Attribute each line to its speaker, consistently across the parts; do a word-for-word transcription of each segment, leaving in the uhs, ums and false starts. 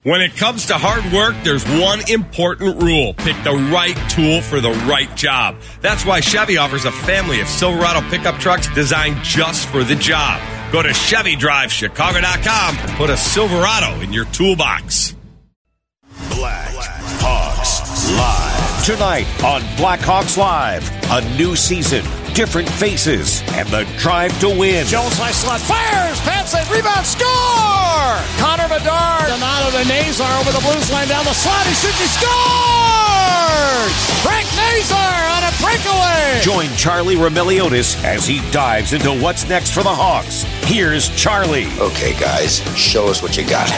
Speaker 1: When it comes to hard work, there's one important rule. Pick the right tool for the right job. That's why Chevy offers a family of Silverado pickup trucks designed just for the job. Go to Chevy Drive Chicago dot com and put a Silverado in your toolbox.
Speaker 2: Black Hawks Live. Tonight on Black Hawks Live, a new season, different faces, and the drive to win.
Speaker 3: Jones high slot, fires, pats it, rebound, score! Connor Bedard, Donato de Nazar over the Blues line down the slot, he shoots, he scores! Frank Nazar on a breakaway!
Speaker 2: Join Charlie Roumeliotis as he dives into what's next for the Hawks. Here's Charlie.
Speaker 4: Okay, guys, show us what you got.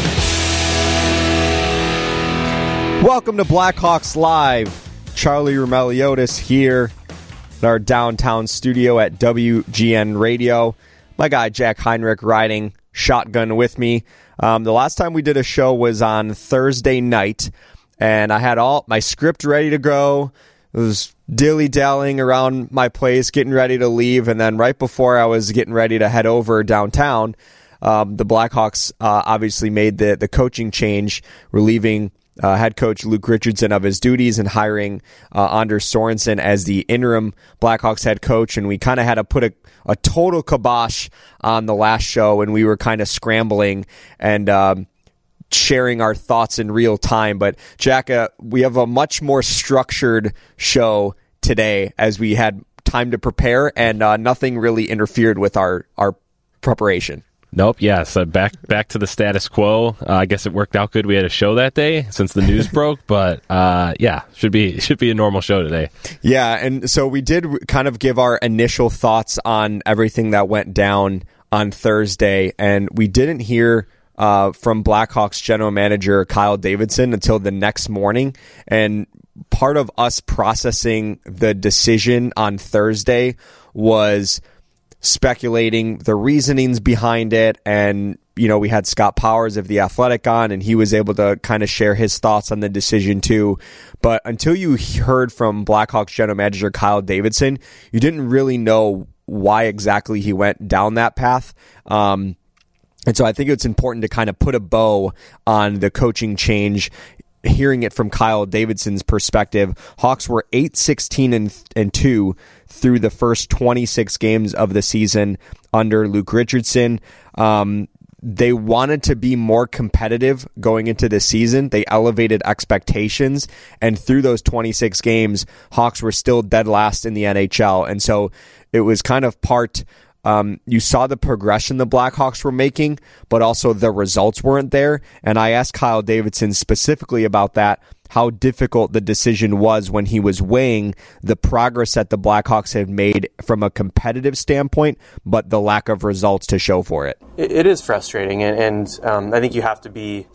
Speaker 5: Welcome to Black Hawks Live. Charlie Roumeliotis here in our downtown studio at W G N Radio. My guy Jack Heinrich riding shotgun with me. Um, the last time we did a show was on Thursday night, and I had all my script ready to go. I was dilly-dallying around my place, getting ready to leave, and then right before I was getting ready to head over downtown, um, the Blackhawks uh, obviously made the, the coaching change, relieving Uh, head coach Luke Richardson of his duties and hiring uh, Anders Sorensen as the interim Blackhawks head coach. And we kind of had to put a, a total kibosh on the last show, and we were kind of scrambling and um, sharing our thoughts in real time. But Jack, uh, we have a much more structured show today as we had time to prepare, and uh, nothing really interfered with our, our preparation.
Speaker 6: Nope, yeah, so back back to the status quo. Uh, I guess it worked out good we had a show that day since the news broke, but uh, yeah, should be should be a normal show today. Yeah, and so we did kind of give our initial thoughts on everything that went down on Thursday, and we didn't hear uh, from Blackhawks general manager Kyle Davidson until the next morning, and part of us processing the decision on Thursday was speculating the reasonings behind it. And, you know, we had Scott Powers of The Athletic on, and he was able to kind of share his thoughts on the decision too. But until you heard from Blackhawks general manager Kyle Davidson, you didn't really know why exactly he went down that path. Um, and so I think it's important to kind of put a bow on the coaching change. Hearing it from Kyle Davidson's perspective, Hawks were eight sixteen and two through the first twenty-six games of the season under Luke Richardson. Um, they wanted to be more competitive going into the season. They elevated expectations, and through those twenty-six games, Hawks were still dead last in the N H L. And so it was kind of part Um, you saw the progression the Blackhawks were making, but also the results weren't there. And I asked Kyle Davidson specifically about that, how difficult the decision was when he was weighing the progress that the Blackhawks had made from a competitive standpoint, but the lack of results to show for it.
Speaker 7: It, it is frustrating, and, and um, I think you have to be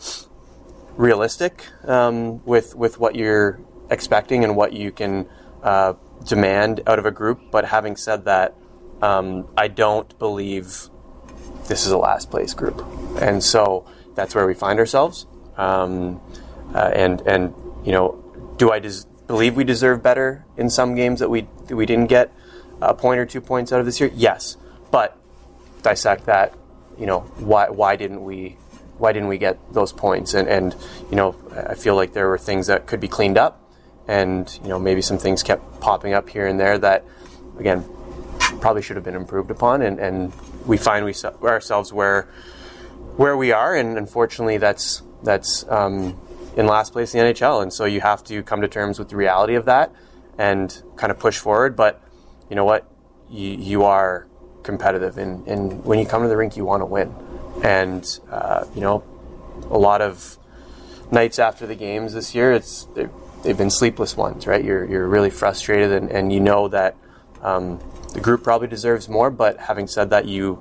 Speaker 7: realistic um, with with what you're expecting and what you can uh, demand out of a group. But having said that, Um, I don't believe this is a last place group, and so that's where we find ourselves. Um, uh, and and you know, do I des- believe we deserve better in some games that we that we didn't get a point or two points out of this year? Yes, but dissect that. You know, why why didn't we why didn't we get those points? And and you know, I feel like there were things that could be cleaned up, and you know, maybe some things kept popping up here and there that, again, probably should have been improved upon, and, and we find we ourselves where where we are, and unfortunately that's that's um, in last place in the N H L, and so you have to come to terms with the reality of that and kind of push forward. But you know what, you, you are competitive, and, and when you come to the rink, you want to win, and uh, you know, a lot of nights after the games this year, it's they've, they've been sleepless ones, right? You're you're really frustrated, and, and you know that um, the group probably deserves more, but having said that, you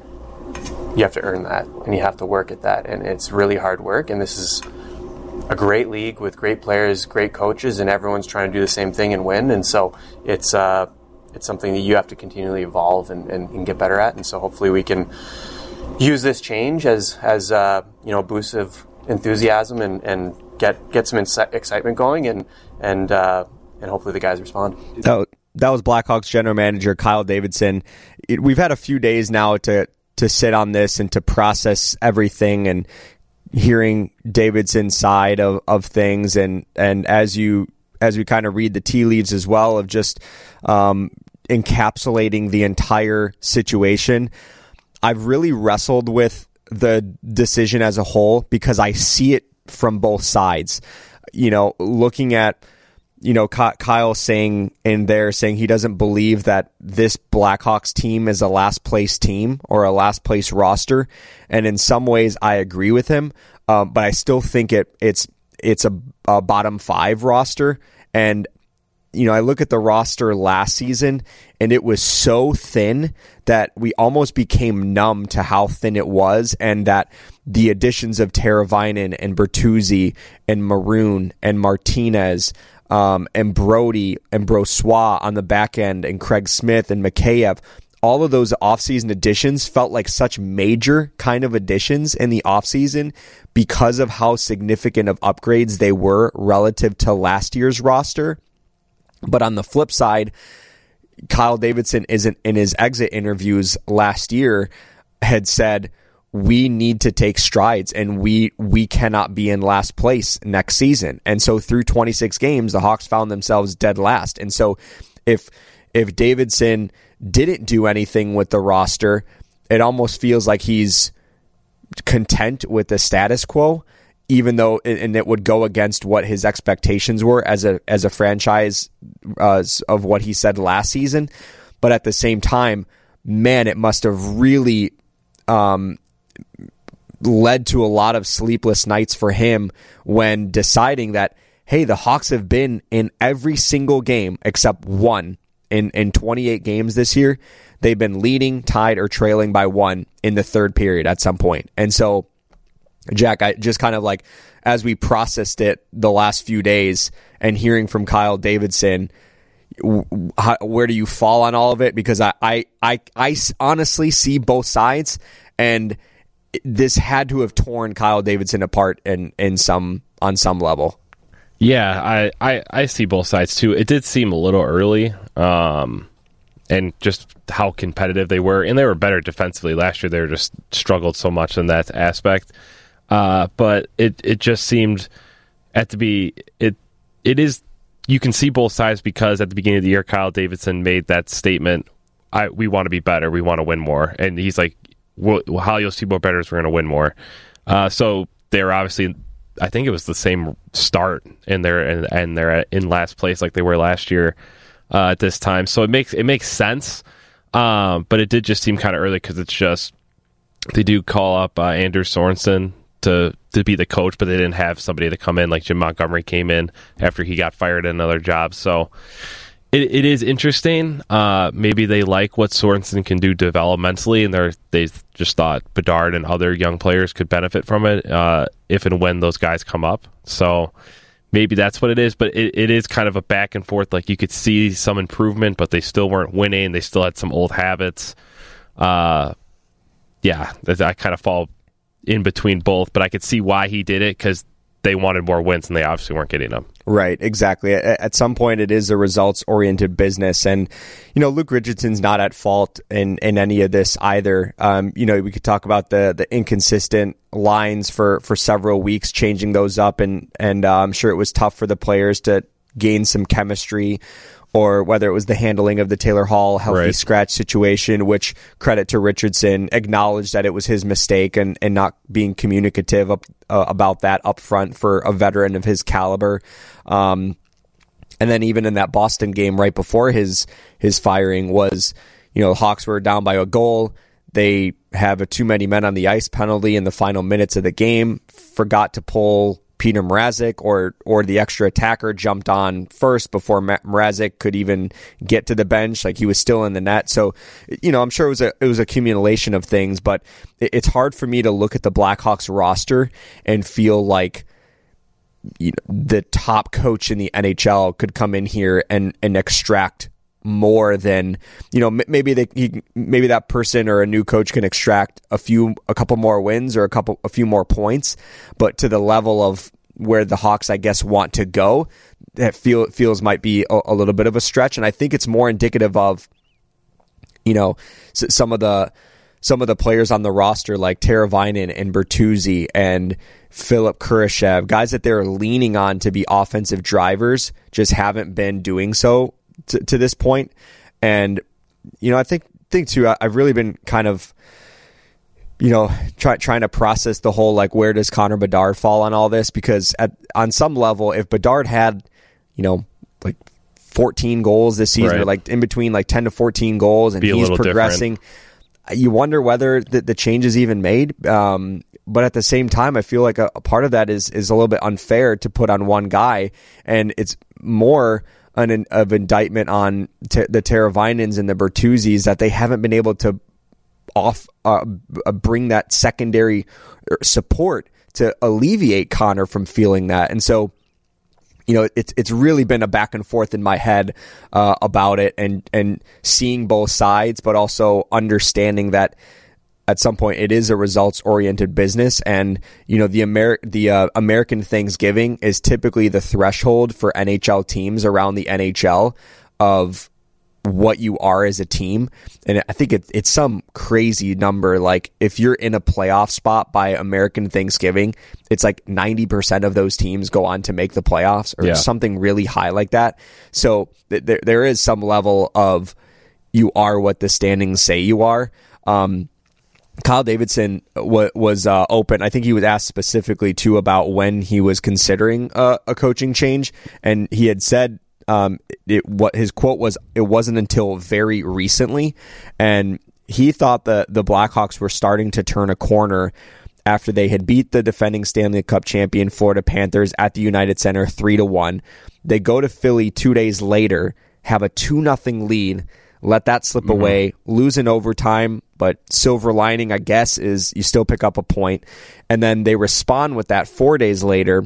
Speaker 7: you have to earn that, and you have to work at that, and it's really hard work, and this is a great league with great players, great coaches, and everyone's trying to do the same thing and win, and so it's uh, it's something that you have to continually evolve and, and, and get better at, and so hopefully we can use this change as, as uh, you know, a boost of enthusiasm and, and get get some inci- excitement going, and and uh, and hopefully the guys respond.
Speaker 5: Oh. That was Blackhawks general manager Kyle Davidson. It, we've had a few days now to to sit on this and to process everything and hearing Davidson's side of, of things, and, and as you as we kind of read the tea leaves as well of just um, encapsulating the entire situation, I've really wrestled with the decision as a whole because I see it from both sides. You know, looking at, you know, Kyle saying in there, saying he doesn't believe that this Blackhawks team is a last place team or a last place roster. And in some ways I agree with him. Um, but I still think it it's it's a, a bottom five roster. And, you know, I look at the roster last season and it was so thin that we almost became numb to how thin it was, and that the additions of Teravainen and Bertuzzi and Maroon and Martinez um, and Brody and Brossoit on the back end and Craig Smith and Mikheyev, all of those offseason additions felt like such major kind of additions in the offseason because of how significant of upgrades they were relative to last year's roster. But on the flip side, Kyle Davidson isn't in his exit interviews last year had said, we need to take strides and we we cannot be in last place next season. And so through twenty-six games, the Hawks found themselves dead last. And so if if Davidson didn't do anything with the roster, it almost feels like he's content with the status quo, even though, and it would go against what his expectations were as a as a franchise uh, of what he said last season. But at the same time, man, it must have really um, led to a lot of sleepless nights for him when deciding that, hey, the Hawks have been in every single game except one in, in twenty-eight games this year. They've been leading, tied, or trailing by one in the third period at some point. And so, Jack, I just kind of like, as we processed it the last few days and hearing from Kyle Davidson, how, where do you fall on all of it? Because I, I, I, I honestly see both sides, and this had to have torn Kyle Davidson apart in, in some on some level.
Speaker 6: Yeah, I, I, I see both sides too. It did seem a little early, um, and just how competitive they were, and they were better defensively last year. They were just struggled so much in that aspect. Uh, but it, it just seemed at to be it it is you can see both sides, because at the beginning of the year Kyle Davidson made that statement, I we want to be better, we want to win more, and he's like, well, how you'll see more better is we're going to win more. Uh, so they're obviously, I think it was the same start in their and, and they're in last place like they were last year uh, at this time. So it makes it makes sense, um, but it did just seem kind of early because it's just they do call up uh, Andrew Sorensen to to be the coach, but they didn't have somebody to come in like Jim Montgomery came in after he got fired at another job. So it it is interesting. Uh, maybe they like what Sorensen can do developmentally, and they they just thought Bedard and other young players could benefit from it uh, if and when those guys come up. So maybe that's what it is, but it, it is kind of a back and forth. Like you could see some improvement, but they still weren't winning. They still had some old habits. Uh, yeah, I kind of fall in between both, but I could see why he did it, because they wanted more wins and they obviously weren't getting them.
Speaker 5: Right, exactly. At, at some point, it is a results-oriented business, and you know, Luke Richardson's not at fault in, in any of this either. Um, you know, we could talk about the the inconsistent lines for, for several weeks, changing those up, and and uh, I'm sure it was tough for the players to gain some chemistry, or whether it was the handling of the Taylor Hall healthy right. scratch situation, which, credit to Richardson, acknowledged that it was his mistake and, and not being communicative up, uh, about that up front for a veteran of his caliber. Um, and then even in that Boston game right before his his firing was, you know, the Hawks were down by a goal. They have a too many men on the ice penalty in the final minutes of the game, forgot to pull Peter Mrazek, or or the extra attacker jumped on first before Mrazek could even get to the bench. Like, he was still in the net. So, you know, I'm sure it was a it was a accumulation of things, but it's hard for me to look at the Blackhawks roster and feel like, you know, the top coach in the N H L could come in here and and extract more than, you know, maybe they he, maybe that person or a new coach can extract a few a couple more wins or a couple a few more points, but to the level of where the Hawks, I guess, want to go, that feel feels might be a, a little bit of a stretch. And I think it's more indicative of, you know, some of the, some of the some of the players on the roster like Teravainen and Bertuzzi and Philip Kurashev, guys that they're leaning on to be offensive drivers, just haven't been doing so to, to this point. And, you know, I think, think too, I, I've really been kind of, you know, try, trying to process the whole, like, where does Connor Bedard fall on all this? Because at, on some level, if Bedard had, you know, like fourteen goals this season, right, or like in between like ten to fourteen goals, and he's progressing, different. You wonder whether the, the change is even made. Um, but at the same time, I feel like a, a part of that is is a little bit unfair to put on one guy, and it's more an of indictment on t- the Teravainens and the Bertuzzis that they haven't been able to off uh, bring that secondary support to alleviate Connor from feeling that. And so, you know, it's it's really been a back and forth in my head uh, about it, and and seeing both sides, but also understanding that at some point it is a results oriented business, and you know the Amer- the uh, American Thanksgiving is typically the threshold for N H L teams around the N H L of what you are as a team. And I think it, it's some crazy number. Like if you're in a playoff spot by American Thanksgiving, it's like ninety percent of those teams go on to make the playoffs, or yeah. something really high like that. So th- there there is some level of you are what the standings say you are. Um, Kyle Davidson w- was uh, open. I think he was asked specifically too about when he was considering uh, a coaching change, and he had said, Um, it, what his quote was, it wasn't until very recently, and he thought that the Blackhawks were starting to turn a corner after they had beat the defending Stanley Cup champion Florida Panthers at the United Center three to one. They go to Philly two days later, have a two nothing lead, let that slip mm-hmm. away, lose in overtime, but silver lining, I guess, is you still pick up a point, and then they respond with that four days later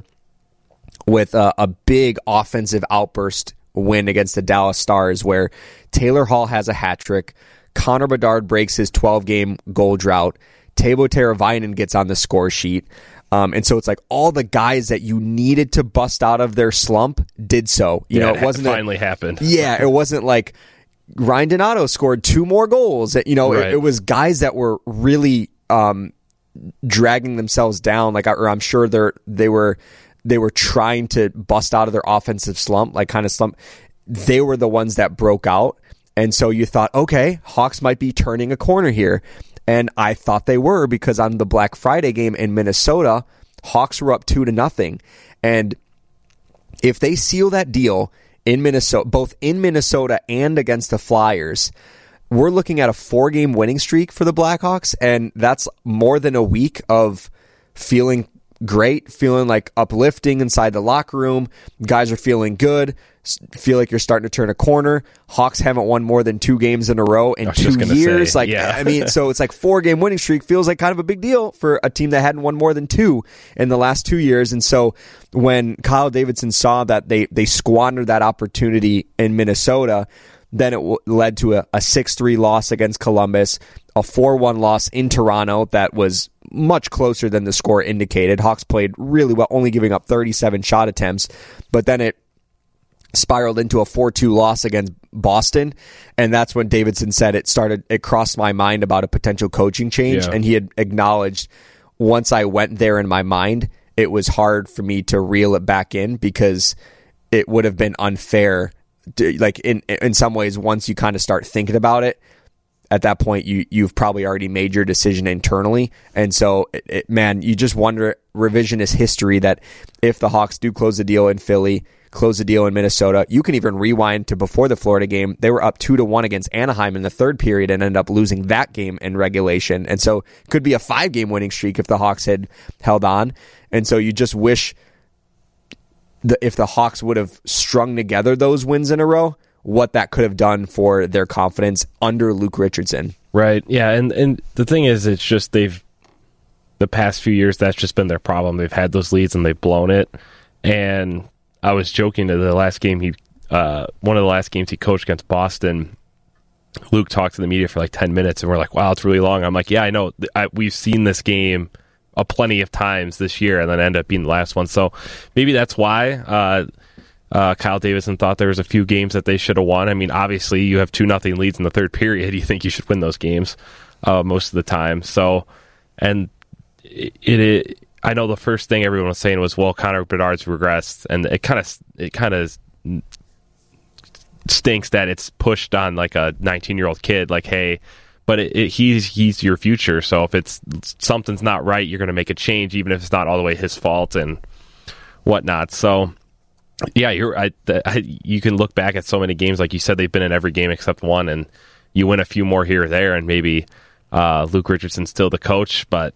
Speaker 5: with a, a big offensive outburst win against the Dallas Stars, where Taylor Hall has a hat trick, Connor Bedard breaks his twelve-game goal drought, Teuvo Teravainen gets on the score sheet, um, and so it's like all the guys that you needed to bust out of their slump did so. You
Speaker 6: yeah,
Speaker 5: know, it wasn't
Speaker 6: it finally a, happened.
Speaker 5: Yeah, it wasn't like Ryan Donato scored two more goals. You know, right. it, it was guys that were really um, dragging themselves down. Like, or I'm sure they're they were. They were trying to bust out of their offensive slump, like kind of slump. They were the ones that broke out. And so you thought, okay, Hawks might be turning a corner here. And I thought they were, because on the Black Friday game in Minnesota, Hawks were up two to nothing. And if they seal that deal in Minnesota, both in Minnesota and against the Flyers, we're looking at a four-game winning streak for the Blackhawks. And that's more than a week of feeling great, feeling like uplifting inside the locker room. Guys are feeling good, feel like you're starting to turn a corner. Hawks haven't won more than two games in a row in two years.
Speaker 6: Say,
Speaker 5: like,
Speaker 6: yeah.
Speaker 5: I mean, so it's like four game winning streak feels like kind of a big deal for a team that hadn't won more than two in the last two years. And so when Kyle Davidson saw that they, they squandered that opportunity in Minnesota, then it w- led to a, a six three loss against Columbus, a four one loss in Toronto that was much closer than the score indicated. Hawks played really well, only giving up thirty-seven shot attempts, but then it spiraled into a four two loss against Boston, and that's when Davidson said it started, it crossed my mind about a potential coaching change, yeah. and he had acknowledged once I went there in my mind, it was hard for me to reel it back in, because it would have been unfair. Like in in some ways, once you kind of start thinking about it, at that point you you've probably already made your decision internally, and so it, it, man, you just wonder, revisionist history, that if the Hawks do close the deal in Philly, close the deal in Minnesota, you can even rewind to before the Florida game. They were up two to one against Anaheim in the third period and ended up losing that game in regulation, and so it could be a five game winning streak if the Hawks had held on. And so you just wish The, if the Hawks would have strung together those wins in a row, what that could have done for their confidence under Luke Richardson.
Speaker 6: Right. Yeah. And, and the thing is, it's just they've, the past few years, that's just been their problem. They've had those leads and they've blown it. And I was joking that the last game he, uh, one of the last games he coached against Boston, Luke talked to the media for like ten minutes and we're like, wow, it's really long. I'm like, yeah, I know. I, we've seen this game a plenty of times this year, and then end up being the last one. So maybe that's why uh, uh, Kyle Davidson thought there was a few games that they should have won. I mean, obviously you have two nothing leads in the third period. You think you should win those games. uh, most of the time. So, and it, it, I know the first thing everyone was saying was, well, Connor Bedard's regressed, and it kind of it kind of stinks that it's pushed on like a nineteen-year-old kid, like, hey, but it, it, he's he's your future. So if it's something's not right, you're going to make a change, even if it's not all the way his fault and whatnot. So, yeah, you're. I, I, you can look back at so many games, like you said, they've been in every game except one, and you win a few more here or there, and maybe uh, Luke Richardson's still the coach, but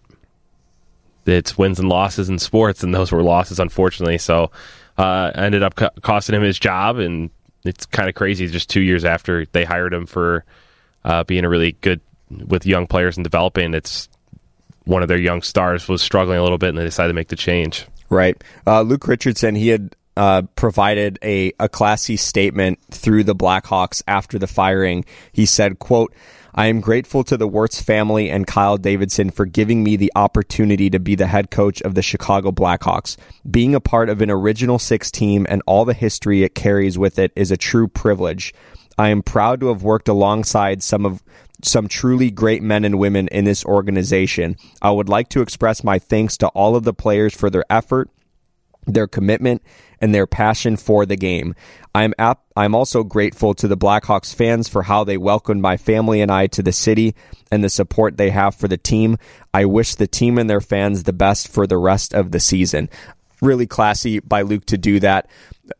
Speaker 6: it's wins and losses in sports, and those were losses, unfortunately. So, uh, ended up co- costing him his job, and it's kind of crazy. Just two years after they hired him for uh, being a really good with young players and developing, it's one of their young stars was struggling a little bit, and they decided to make the change.
Speaker 5: Right, uh, Luke Richardson. He had. Uh, provided a, a classy statement through the Blackhawks after the firing. He said, quote, "I am grateful to the Wirtz family and Kyle Davidson for giving me the opportunity to be the head coach of the Chicago Blackhawks. Being a part of an original six team and all the history it carries with it is a true privilege. I am proud to have worked alongside some of some truly great men and women in this organization. I would like to express my thanks to all of the players for their effort, their commitment, and their passion for the game. I'm ap- I'm also grateful to the Blackhawks fans for how they welcomed my family and I to the city and the support they have for the team. I wish the team and their fans the best for the rest of the season." Really classy by Luke to do that,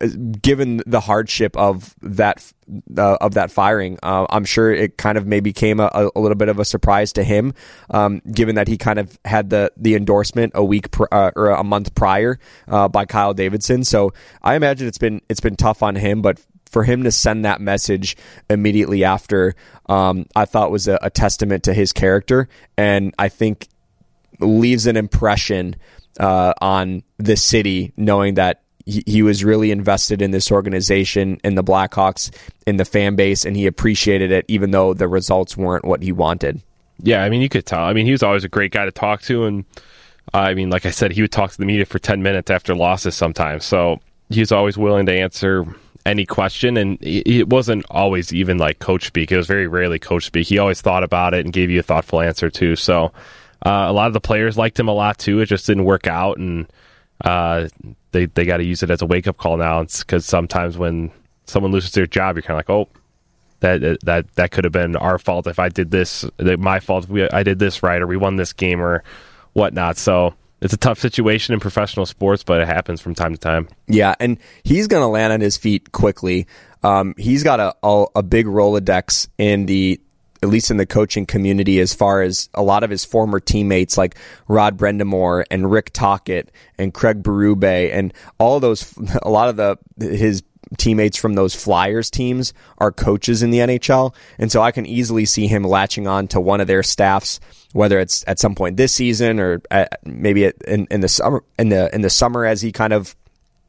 Speaker 5: given the hardship of that uh, of that firing. Uh, I'm sure it kind of maybe came a, a little bit of a surprise to him, um, given that he kind of had the the endorsement a week pr- uh, or a month prior uh, by Kyle Davidson. So I imagine it's been it's been tough on him, but for him to send that message immediately after, um, I thought was a, a testament to his character, and I think leaves an impression Uh, on the city, knowing that he, he was really invested in this organization, in the Blackhawks, in the fan base, and he appreciated it, even though the results weren't what he wanted.
Speaker 6: Yeah, I mean, you could tell. I mean, he was always a great guy to talk to, and uh, I mean, like I said, he would talk to the media for ten minutes after losses sometimes. So he was always willing to answer any question, and it wasn't always even like coach speak. It was very rarely coach speak. He always thought about it and gave you a thoughtful answer too. So. Uh, a lot of the players liked him a lot too. It just didn't work out, and uh, they they got to use it as a wake up call now. Because sometimes when someone loses their job, you're kind of like, oh, that that that could have been our fault if I did this. My fault if we, I did this right, or we won this game, or whatnot. So it's a tough situation in professional sports, but it happens from time to time.
Speaker 5: Yeah, and he's going to land on his feet quickly. Um, he's got a, a a big Rolodex in the. At least in the coaching community, as far as a lot of his former teammates like Rod Brendamore and Rick Tocchet and Craig Berube and all those, a lot of the his teammates from those Flyers teams are coaches in the N H L. And so I can easily see him latching on to one of their staffs, whether it's at some point this season or at, maybe at, in, in the summer, in the, in the summer as he kind of,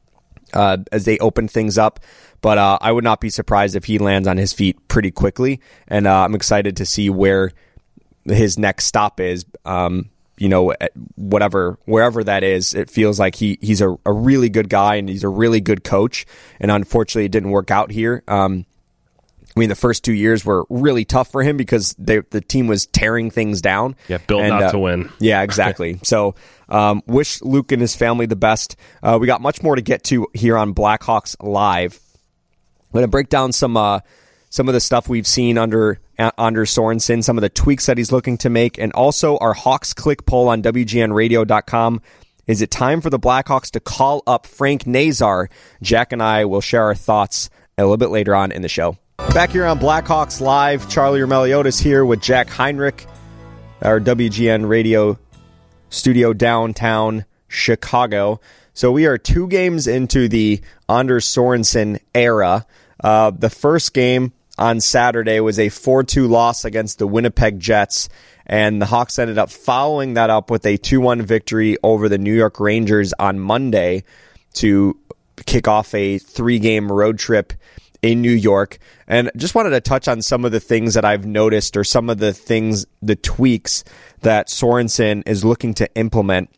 Speaker 5: uh, as they open things up. But uh, I would not be surprised if he lands on his feet pretty quickly, and uh, I'm excited to see where his next stop is. Um, you know, whatever, wherever that is, it feels like he he's a, a really good guy and he's a really good coach. And unfortunately, it didn't work out here. Um, I mean, the first two years were really tough for him because they, the team was tearing things down.
Speaker 6: Yeah, built and, not uh, to win.
Speaker 5: Yeah, exactly. So, um, wish Luke and his family the best. Uh, we got much more to get to here on Blackhawks Live. I'm going to break down some uh, some of the stuff we've seen under uh, Anders Sorensen, some of the tweaks that he's looking to make, and also our Hawks Click poll on W G N radio dot com. Is it time for the Blackhawks to call up Frank Nazar? Jack and I will share our thoughts a little bit later on in the show. Back here on Blackhawks Live, Charlie Roumeliotis here with Jack Heinrich, our W G N radio studio downtown Chicago. So we are two games into the Anders Sorensen era. Uh, the first game on Saturday was a four two loss against the Winnipeg Jets, and the Hawks ended up following that up with a two one victory over the New York Rangers on Monday to kick off a three-game road trip in New York. And just wanted to touch on some of the things that I've noticed, or some of the things, the tweaks that Sorensen is looking to implement.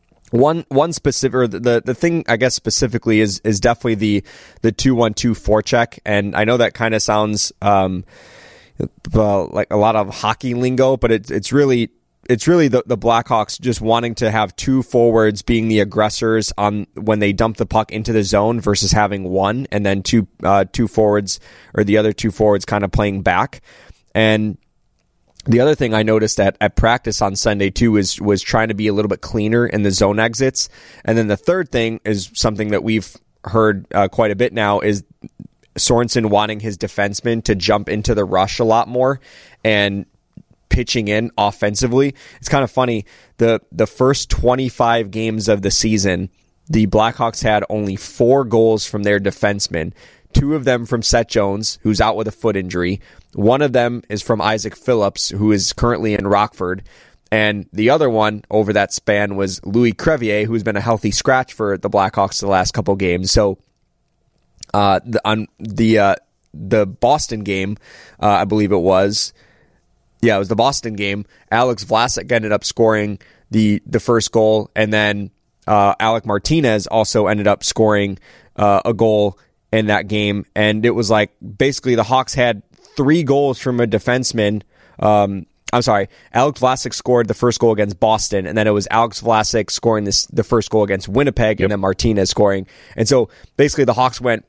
Speaker 5: One one specific, or the the thing I guess specifically is is definitely the the two one two forecheck, and I know that kind of sounds, um, uh, like a lot of hockey lingo, but it, it's really it's really the, the Blackhawks just wanting to have two forwards being the aggressors on when they dump the puck into the zone versus having one, and then two uh, two forwards or the other two forwards kind of playing back. And the other thing I noticed at, at practice on Sunday too is was trying to be a little bit cleaner in the zone exits. And then the third thing is something that we've heard uh, quite a bit now is Sorensen wanting his defensemen to jump into the rush a lot more and pitching in offensively. It's kind of funny. The the first twenty-five games of the season, the Blackhawks had only four goals from their defensemen. Two of them from Seth Jones, who's out with a foot injury. One of them is from Isaac Phillips, who is currently in Rockford. And the other one over that span was Louis Crevier, who's been a healthy scratch for the Blackhawks the last couple games. So uh, the, on the uh, the Boston game, uh, I believe it was, yeah, it was the Boston game, Alex Vlasic ended up scoring the, the first goal, and then uh, Alec Martinez also ended up scoring uh, a goal in that game. And it was like basically the Hawks had three goals from a defenseman. Um, I'm sorry, Alex Vlasic scored the first goal against Boston, and then it was Alex Vlasic scoring this the first goal against Winnipeg, yep. and then Martinez scoring. And so basically the Hawks went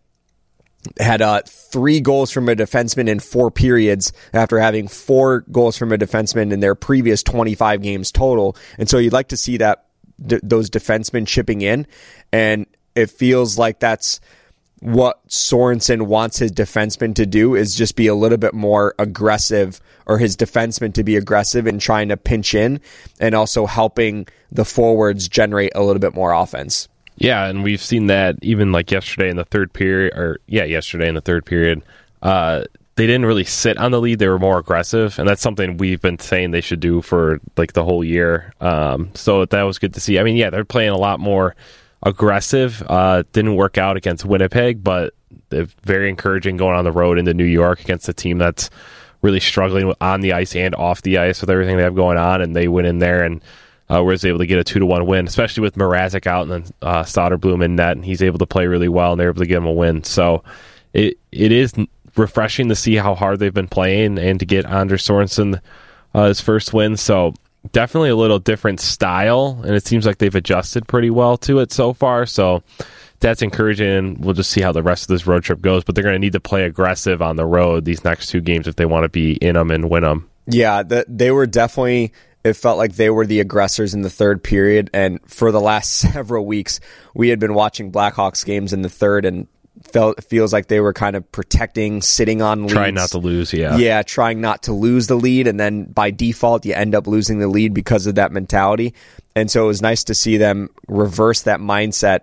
Speaker 5: had uh, three goals from a defenseman in four periods after having four goals from a defenseman in their previous twenty-five games total. And so you'd like to see that d- those defensemen chipping in, and it feels like that's what Sorensen wants his defenseman to do, is just be a little bit more aggressive, or his defenseman to be aggressive in trying to pinch in and also helping the forwards generate a little bit more offense.
Speaker 6: Yeah, and we've seen that even like yesterday in the third period, or yeah, yesterday in the third period, uh, they didn't really sit on the lead. They were more aggressive, and that's something we've been saying they should do for like the whole year. Um, so that was good to see. I mean, yeah, they're playing a lot more aggressive. Uh, didn't work out against Winnipeg, but they're very encouraging going on the road into New York against a team that's really struggling on the ice and off the ice with everything they have going on, and they went in there and uh, was able to get a two to one win, especially with Mrazek out and then uh, Soderblom in net, and he's able to play really well, and they're able to get him a win. So it it is refreshing to see how hard they've been playing and to get Anders Sorensen uh, his first win. So definitely a little different style, and it seems like they've adjusted pretty well to it so far. So that's encouraging, and we'll just see how the rest of this road trip goes. But they're going to need to play aggressive on the road these next two games if they want to be in them and win them. Yeah,
Speaker 5: the, they were definitely, it felt like they were the aggressors in the third period. And for the last several weeks, we had been watching Blackhawks games in the third, and felt feels like they were kind of protecting, sitting on leads.
Speaker 6: Trying not to lose, yeah.
Speaker 5: Yeah, trying not to lose the lead, and then by default, you end up losing the lead because of that mentality. And so it was nice to see them reverse that mindset.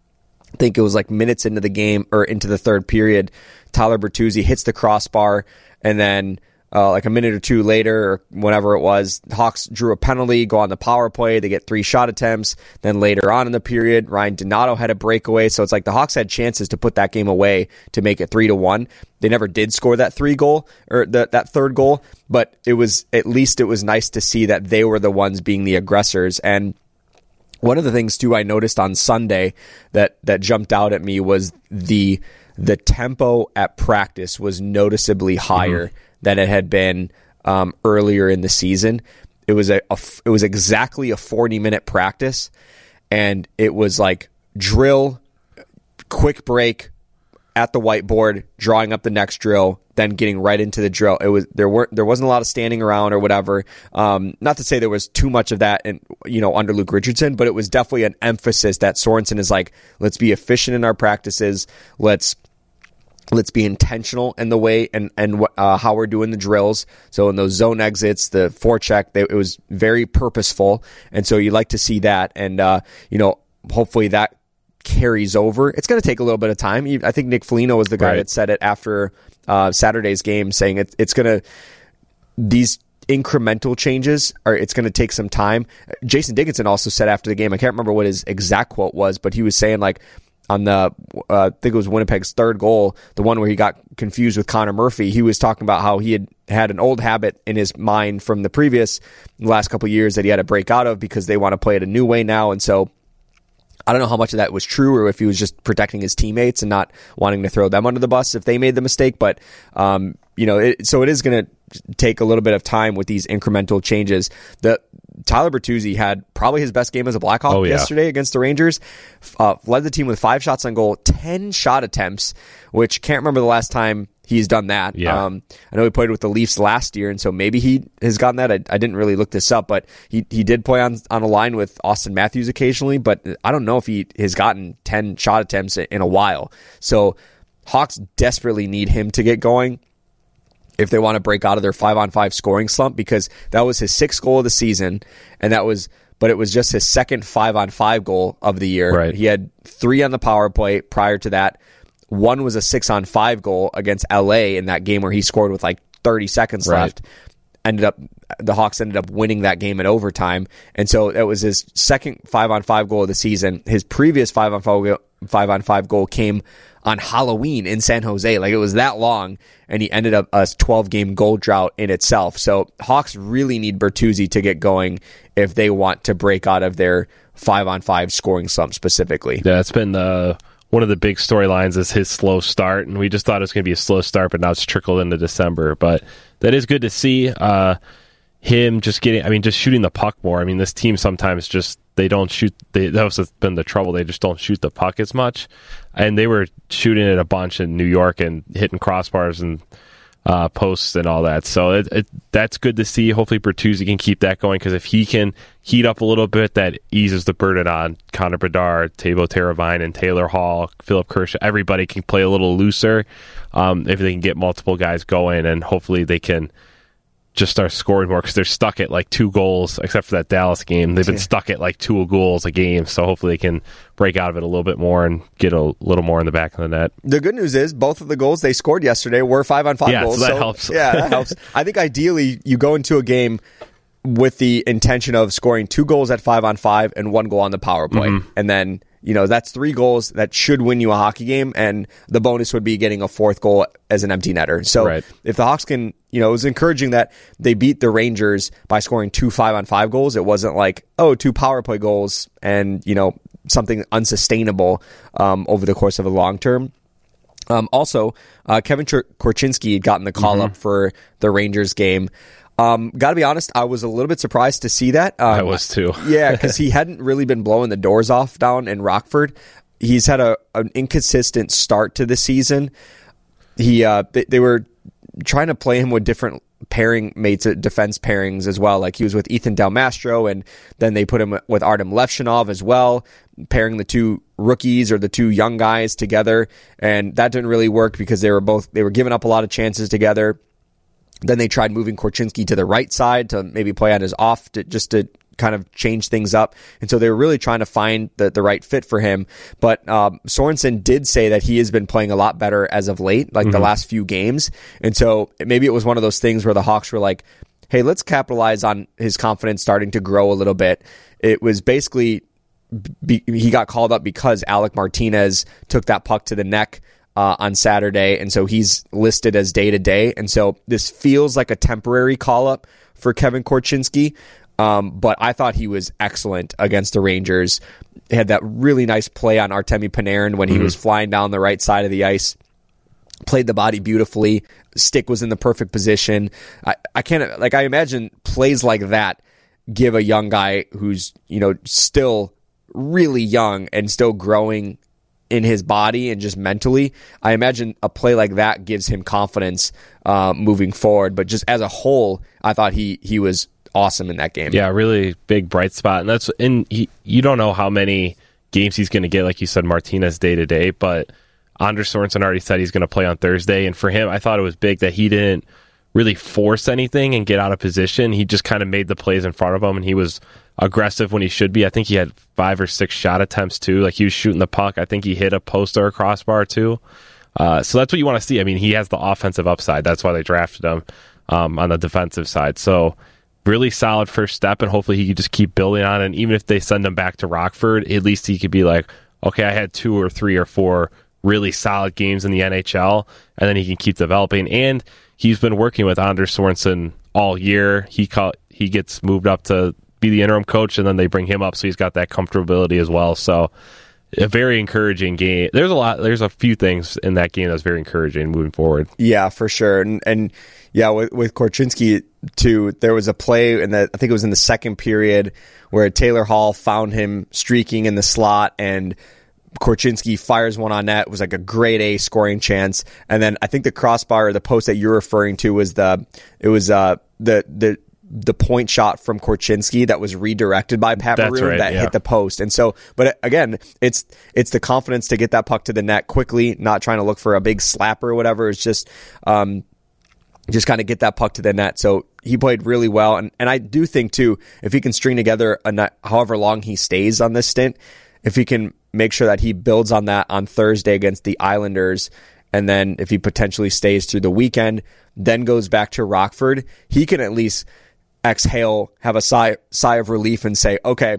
Speaker 5: I think it was like minutes into the game, or into the third period, Tyler Bertuzzi hits the crossbar, and then uh, like a minute or two later, or whenever it was, the Hawks drew a penalty, go on the power play, they get three shot attempts. Then later on in the period, Ryan Donato had a breakaway, so it's like the Hawks had chances to put that game away to make it three to one. They never did score that three goal, or the, that third goal, but it was, at least it was nice to see that they were the ones being the aggressors. And one of the things too I noticed on Sunday that that jumped out at me was the the tempo at practice was noticeably higher mm-hmm. than it had been um, earlier in the season. It was a, a it was exactly a forty minute practice, and it was like drill, quick break at the whiteboard, drawing up the next drill, then getting right into the drill. It was there weren't there wasn't a lot of standing around or whatever. Um, not to say there was too much of that, in, you know, under Luke Richardson, but it was definitely an emphasis that Sorensen is like, let's be efficient in our practices. Let's let's be intentional in the way and and uh, how we're doing the drills. So in those zone exits, the forecheck, they, it was very purposeful, and so you like to see that, and uh, you know, hopefully that carries over. It's going to take a little bit of time. I think Nick Foligno was the guy right. that said it after uh, Saturday's game, saying it, it's going to, these incremental changes are, it's going to take some time. Jason Dickinson also said after the game, I can't remember what his exact quote was, but he was saying like on the, uh, I think it was Winnipeg's third goal, the one where he got confused with Connor Murphy, he was talking about how he had had an old habit in his mind from the previous last couple of years that he had to break out of because they want to play it a new way now. And so I don't know how much of that was true, or if he was just protecting his teammates and not wanting to throw them under the bus if they made the mistake. But um, you know, it, so it is going to take a little bit of time with these incremental changes. The Tyler Bertuzzi had probably his best game as a Blackhawk oh, yeah. yesterday against the Rangers. Uh, led the team with five shots on goal, ten shot attempts, which can't remember the last time he's done that.
Speaker 6: Yeah.
Speaker 5: Um, I know he played with the Leafs last year, and so maybe he has gotten that. I, I didn't really look this up, but he, he did play on, on a line with Austin Matthews occasionally, but I don't know if he has gotten ten shot attempts in a while. So Hawks desperately need him to get going if they want to break out of their five-on-five scoring slump, because that was his sixth goal of the season, and that was, but it was just his second five-on-five goal of the year.
Speaker 6: Right.
Speaker 5: He had three on the power play prior to that. One was a six-on-five goal against L A in that game where he scored with like thirty seconds
Speaker 6: right.
Speaker 5: left. Ended up, the Hawks ended up winning that game in overtime, and so it was his second five-on-five goal of the season. His previous five-on-five five-on-five goal came on Halloween in San Jose. Like, it was that long, and he ended up a twelve-game goal drought in itself. So Hawks really need Bertuzzi to get going if they want to break out of their five-on-five scoring slump specifically.
Speaker 6: Yeah, it's been the one of the big storylines is his slow start, and we just thought it was going to be a slow start, but now it's trickled into December. But that is good to see. Uh, him just getting, I mean, just shooting the puck more. I mean, this team sometimes just, they don't shoot, they, that's been the trouble. They just don't shoot the puck as much. And they were shooting it a bunch in New York and hitting crossbars and uh, posts and all that. So it, it, that's good to see. Hopefully Bertuzzi can keep that going, because if he can heat up a little bit, that eases the burden on Connor Bedard, Teuvo Teravainen, and Taylor Hall, Philip Kershaw. Everybody can play a little looser um, if they can get multiple guys going, and hopefully they can just start scoring more, because they're stuck at like two goals, except for that Dallas game. They've been yeah. stuck at like two goals a game, so hopefully they can break out of it a little bit more and get a little more in the back of the net.
Speaker 5: The good news is both of the goals they scored yesterday were five-on-five
Speaker 6: yeah,
Speaker 5: goals.
Speaker 6: So that
Speaker 5: so,
Speaker 6: helps.
Speaker 5: Yeah, that helps. I think ideally you go into a game with the intention of scoring two goals at five-on-five and one goal on the power play. Mm-hmm. And then, you know, that's three goals that should win you a hockey game, and the bonus would be getting a fourth goal as an empty netter. So
Speaker 6: right.
Speaker 5: if the Hawks can, you know, it was encouraging that they beat the Rangers by scoring two five-on-five goals. It wasn't like, oh, two power play goals and, you know, something unsustainable um, over the course of a long term. Um, also, uh, Kevin Ch- Korchinski had gotten the call mm-hmm. up for the Rangers game. Um, gotta be honest, I was a little bit surprised to see that. Um,
Speaker 6: I was too.
Speaker 5: yeah, because he hadn't really been blowing the doors off down in Rockford. He's had a an inconsistent start to the season. He uh, they, they were trying to play him with different pairing mates, defense pairings as well. Like he was with Ethan Del Mastro, and then they put him with Artem Levshinov as well, pairing the two rookies or the two young guys together, and that didn't really work because they were both they were giving up a lot of chances together. Then they tried moving Korchinski to the right side to maybe play on his off, to, just to kind of change things up. And so they were really trying to find the, the right fit for him. But um, Sorensen did say that he has been playing a lot better as of late, like mm-hmm. the last few games. And so maybe it was one of those things where the Hawks were like, hey, let's capitalize on his confidence starting to grow a little bit. It was basically, be, he got called up because Alec Martinez took that puck to the neck Uh, on Saturday, and so he's listed as day-to-day, and so this feels like a temporary call-up for Kevin Korchinski, um, but I thought he was excellent against the Rangers. He had that really nice play on Artemi Panarin when he mm-hmm. was flying down the right side of the ice, played the body beautifully, stick was in the perfect position. I, I can't, like, I imagine plays like that give a young guy who's, you know, still really young and still growing in his body and just mentally. I imagine a play like that gives him confidence uh, moving forward. But just as a whole, I thought he he was awesome in that game.
Speaker 6: Yeah, really big bright spot. And that's in he, you don't know how many games he's going to get, like you said, Martinez day to day. But Anders Sorensen already said he's going to play on Thursday. And for him, I thought it was big that he didn't really force anything and get out of position. He just kind of made the plays in front of him, and he was aggressive when he should be. I think he had five or six shot attempts too. Like he was shooting the puck. I think he hit a post or a crossbar too. Uh, so that's what you want to see. I mean, he has the offensive upside. That's why they drafted him um, on the defensive side. So really solid first step, and hopefully he could just keep building on it. And even if they send him back to Rockford, at least he could be like, okay, I had two or three or four really solid games in the N H L, and then he can keep developing. And he's been working with Anders Sorensen all year. He caught, he gets moved up to be the interim coach, and then they bring him up, so he's got that comfortability as well. So a very encouraging game. There's a lot. There's a few things in that game that's very encouraging moving forward.
Speaker 5: Yeah, for sure. And, and yeah, with, with Korchinski too, there was a play in the I think it was in the second period where Taylor Hall found him streaking in the slot, and Korchinski fires one on net. It was like a grade A scoring chance. And then I think the crossbar or the post that you're referring to was the it was uh the the the point shot from Korchinski that was redirected by Pat
Speaker 6: That's
Speaker 5: Maroon
Speaker 6: right,
Speaker 5: that
Speaker 6: yeah.
Speaker 5: hit the post. And so, but again, it's it's the confidence to get that puck to the net quickly, not trying to look for a big slapper or whatever. It's just um just kind of get that puck to the net. So he played really well. And and I do think too, if he can string together a net, however long he stays on this stint, if he can make sure that he builds on that on Thursday against the Islanders, and then if he potentially stays through the weekend, then goes back to Rockford, he can at least exhale, have a sigh, sigh of relief and say, okay,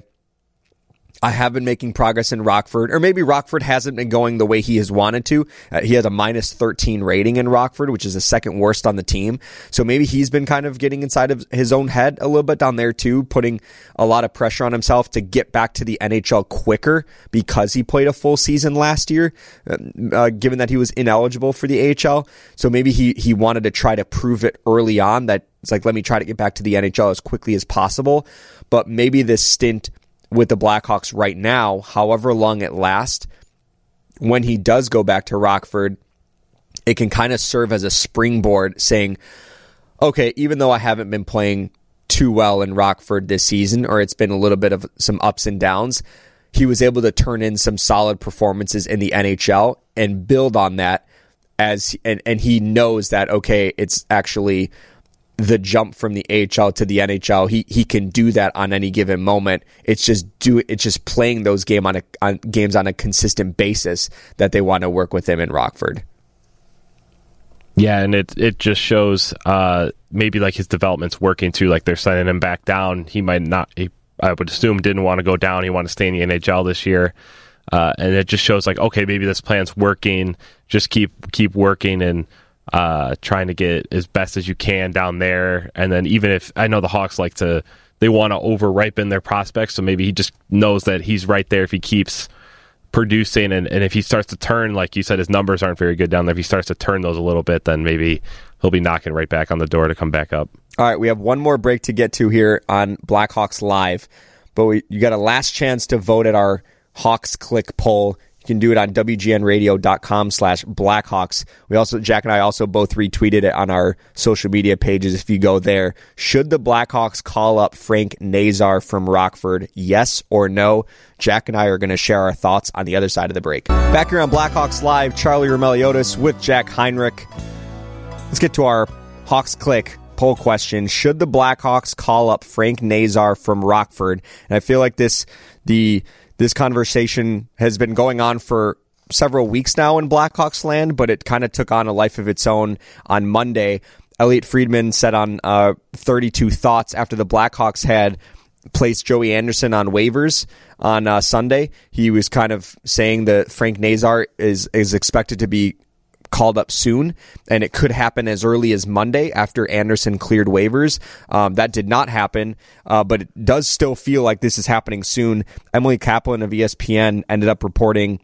Speaker 5: I have been making progress in Rockford, or maybe Rockford hasn't been going the way he has wanted to. Uh, he has a minus thirteen rating in Rockford, which is the second worst on the team. So maybe he's been kind of getting inside of his own head a little bit down there too, putting a lot of pressure on himself to get back to the N H L quicker because he played a full season last year, uh, given that he was ineligible for the A H L. So maybe he, he wanted to try to prove it early on that it's like, let me try to get back to the N H L as quickly as possible. But maybe this stint with the Blackhawks right now, however long it lasts, when he does go back to Rockford, it can kind of serve as a springboard saying, okay, even though I haven't been playing too well in Rockford this season, or it's been a little bit of some ups and downs, he was able to turn in some solid performances in the N H L and build on that as and, and he knows that, okay, it's actually the jump from the A H L to the N H L. He he can do that on any given moment. It's just do it's just playing those game on a on games on a consistent basis that they want to work with him in Rockford.
Speaker 6: Yeah, and it it just shows uh, maybe like his development's working too. Like they're sending him back down. He might not. He, I would assume didn't want to go down. He wanted to stay in the N H L this year, uh, and it just shows like, okay, maybe this plan's working. Just keep keep working and. Uh, trying to get as best as you can down there. And then even if I know the Hawks like to, they want to over ripen their prospects. So maybe he just knows that he's right there if he keeps producing. And, and if he starts to turn, like you said, his numbers aren't very good down there. If he starts to turn those a little bit, then maybe he'll be knocking right back on the door to come back up.
Speaker 5: All right. We have one more break to get to here on Blackhawks Live, but we, you got a last chance to vote at our Hawks Click poll. You can do it on W G N radio dot com slash Blackhawks. We also, Jack and I also both retweeted it on our social media pages if you go there. Should the Blackhawks call up Frank Nazar from Rockford? Yes or no? Jack and I are going to share our thoughts on the other side of the break. Back here on Blackhawks Live, Charlie Roumeliotis with Jack Heinrich. Let's get to our Hawks Click poll question. Should the Blackhawks call up Frank Nazar from Rockford? And I feel like this, the... This conversation has been going on for several weeks now in Blackhawks land, but it kind of took on a life of its own on Monday. Elliot Friedman said on uh, thirty-two Thoughts after the Blackhawks had placed Joey Anderson on waivers on uh, Sunday, he was kind of saying that Frank Nazar is, is expected to be called up soon, and it could happen as early as Monday after Anderson cleared waivers. Um, that did not happen, uh, but it does still feel like this is happening soon. Emily Kaplan of E S P N ended up reporting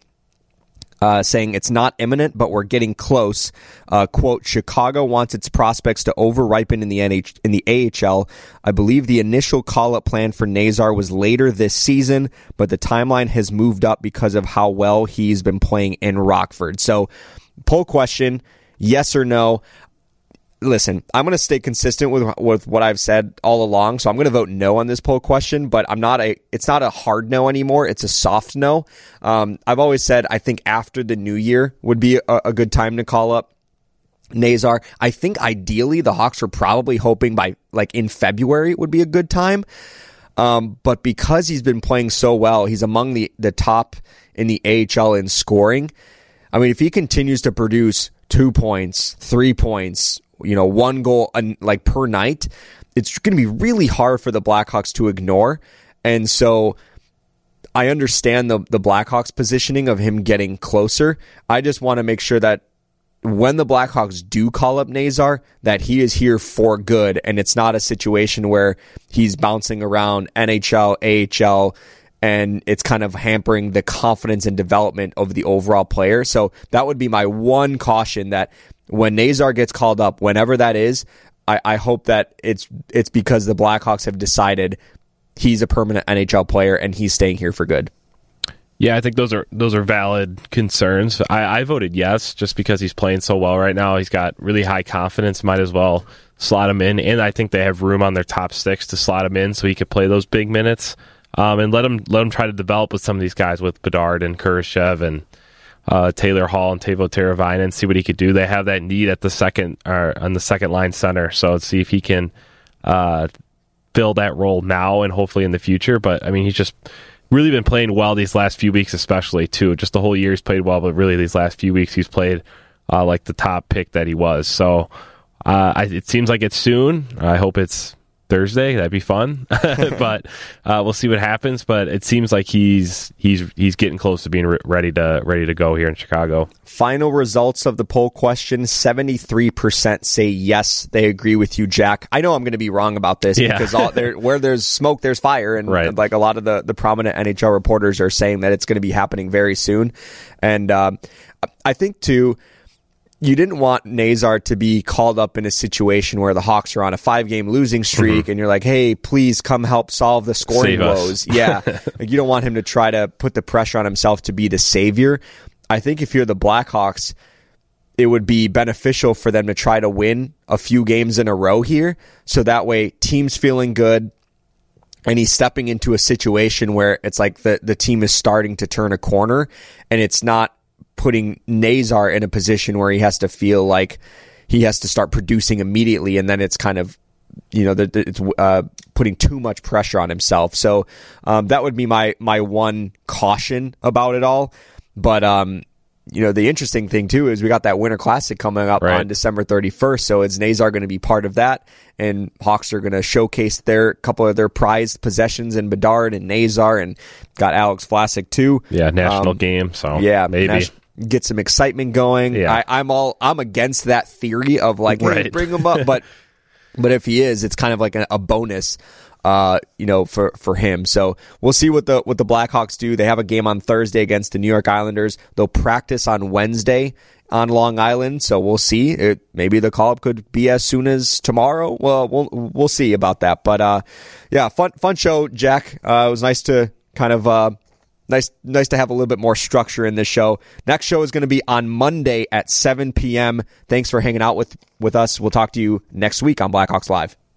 Speaker 5: uh, saying it's not imminent, but we're getting close. Uh, quote, Chicago wants its prospects to over-ripen in the N H- in the A H L. I believe the initial call-up plan for Nazar was later this season, but the timeline has moved up because of how well he's been playing in Rockford. So, poll question, yes or no? Listen, I'm going to stay consistent with with what I've said all along, so I'm going to vote no on this poll question, but I'm not a it's not a hard no anymore, it's a soft no. Um, I've always said I think after the new year would be a, a good time to call up Nazar. I think ideally the Hawks were probably hoping by like in February would be a good time, um, but because he's been playing so well, he's among the, the top in the A H L in scoring. I mean, if he continues to produce two points, three points, you know, one goal like per night, it's going to be really hard for the Blackhawks to ignore. And so I understand the, the Blackhawks positioning of him getting closer. I just want to make sure that when the Blackhawks do call up Nazar, that he is here for good. And it's not a situation where he's bouncing around N H L, A H L, and it's kind of hampering the confidence and development of the overall player. So that would be my one caution, that when Nazar gets called up, whenever that is, I, I hope that it's it's because the Blackhawks have decided he's a permanent N H L player and he's staying here for good.
Speaker 6: Yeah, I think those are those are valid concerns. I, I voted yes, just because he's playing so well right now. He's got really high confidence. Might as well slot him in, and I think they have room on their top six to slot him in so he could play those big minutes, um, and let him let him try to develop with some of these guys, with Bedard and Kurashev and uh, Taylor Hall and Teuvo Teravainen, and see what he could do. They have that need at the second or on the second line center, so let's see if he can uh, fill that role now and hopefully in the future. But I mean, he's just really been playing well these last few weeks, especially too. Just the whole year he's played well, but really these last few weeks he's played uh, like the top pick that he was. So uh, I, it seems like it's soon. I hope it's Thursday. That'd be fun, but uh, we'll see what happens. But it seems like he's he's he's getting close to being re- ready to ready to go here in Chicago.
Speaker 5: Final results of the poll question: seventy-three percent say yes, they agree with you, Jack. I know I'm going to be wrong about this, yeah. because all, there, where there's smoke, there's fire, and
Speaker 6: right.
Speaker 5: like a lot of the the prominent N H L reporters are saying that it's going to be happening very soon, and um, I think too. You didn't want Nazar to be called up in a situation where the Hawks are on a five-game losing streak, mm-hmm. and you're like, hey, please come help solve the scoring
Speaker 6: Save
Speaker 5: woes. Yeah, like, you don't want him to try to put the pressure on himself to be the savior. I think if you're the Blackhawks, it would be beneficial for them to try to win a few games in a row here, so that way team's feeling good, and he's stepping into a situation where it's like the, the team is starting to turn a corner, and it's not putting Nazar in a position where he has to feel like he has to start producing immediately, and then it's kind of, you know, it's uh, putting too much pressure on himself. So um, that would be my my one caution about it all. But um, you know, the interesting thing too is we got that Winter Classic coming up right. on December thirty-first. So is Nazar going to be part of that? And Hawks are going to showcase their couple of their prized possessions in Bedard and Nazar, and got Alex Vlasic too.
Speaker 6: Yeah, national um, game. So
Speaker 5: yeah,
Speaker 6: maybe.
Speaker 5: Nas- get some excitement going.
Speaker 6: Yeah.
Speaker 5: I, I'm all I'm against that theory of like, hey,
Speaker 6: right.
Speaker 5: bring him up, but but if he is, it's kind of like a, a bonus, uh, you know, for, for him. So we'll see what the what the Blackhawks do. They have a game on Thursday against the New York Islanders. They'll practice on Wednesday on Long Island, so we'll see. It, maybe the call up could be as soon as tomorrow. Well, we'll we'll see about that. But uh, yeah, fun fun show, Jack. Uh, it was nice to kind of. Uh, Nice nice to have a little bit more structure in this show. Next show is going to be on Monday at seven p.m. Thanks for hanging out with, with us. We'll talk to you next week on Blackhawks Live.